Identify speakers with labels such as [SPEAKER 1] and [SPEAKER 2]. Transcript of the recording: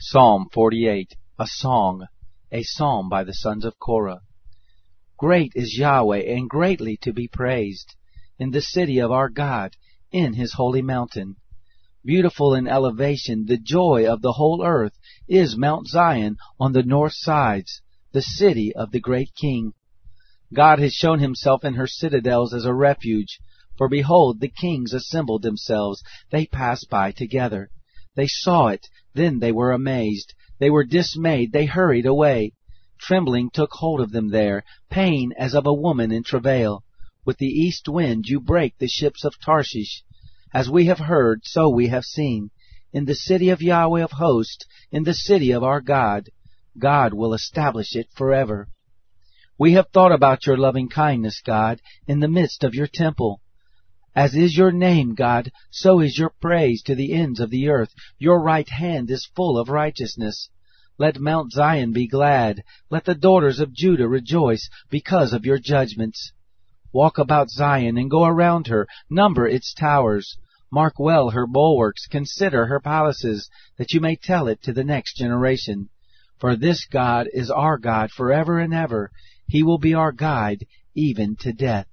[SPEAKER 1] Psalm 48, a song, a psalm by the sons of Korah. Great is Yahweh, and greatly to be praised, in the city of our God, in his holy mountain. Beautiful in elevation, the joy of the whole earth, is Mount Zion on the north sides, the city of the great King. God has shown himself in her citadels as a refuge. For behold, the kings assembled themselves, they passed by together. They saw it, then they were amazed. They were dismayed, they hurried away. Trembling took hold of them there, pain as of a woman in travail. With the east wind you break the ships of Tarshish. As we have heard, so we have seen. In the city of Yahweh of hosts, in the city of our God, God will establish it forever. We have thought about your loving kindness, God, in the midst of your temple. As is your name, God, so is your praise to the ends of the earth. Your right hand is full of righteousness. Let Mount Zion be glad. Let the daughters of Judah rejoice because of your judgments. Walk about Zion and go around her. Number its towers. Mark well her bulwarks. Consider her palaces, that you may tell it to the next generation. For this God is our God forever and ever. He will be our guide even to death.